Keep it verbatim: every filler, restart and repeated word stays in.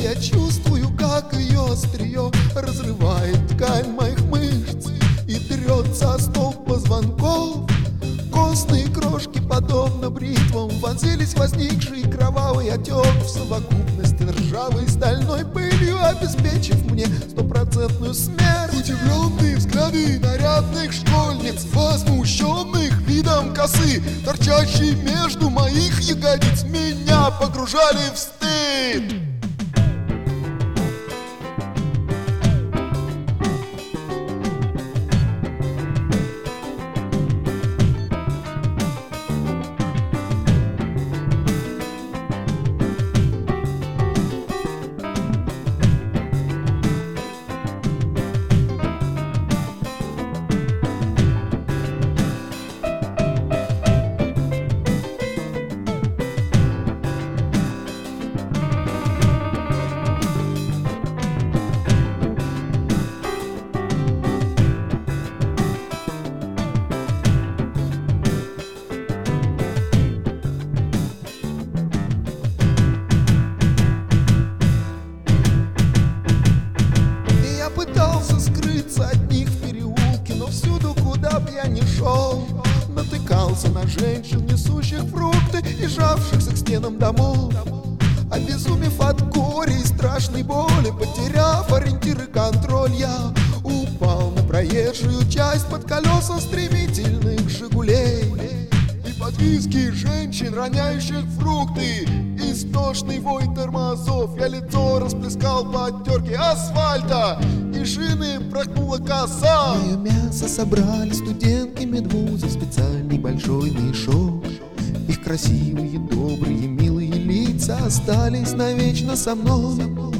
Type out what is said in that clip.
я чувствую, как ее острие разрывает ткань моих мышц и трется о столб позвонков. Костные крошки, подобно бритвам, вонзились в возникший кровавый отек, в совокупности ржавой стальной пылью, обеспечив мне стопроцентную смерть. Удивленные взгляды нарядных школьниц, возмущенных видом косы, торчащей между моих ягодиц, меня погружали в стыд. Пытался скрыться от них в переулке, но всюду, куда б я ни шел, натыкался на женщин, несущих фрукты и жавшихся к стенам домов. Обезумев от горя и страшной боли, потеряв ориентир и контроль, я упал на проезжую часть под колеса стремительных «Жигулей». И под визги женщин, роняющих фрукты, истошный вой тормозов, я лицо расплескал по терке асфальта, и шины проткнула коса. Мое мясо собрали студентки медвуза в специальный большой мешок. Их красивые, добрые, милые лица остались навечно со мной.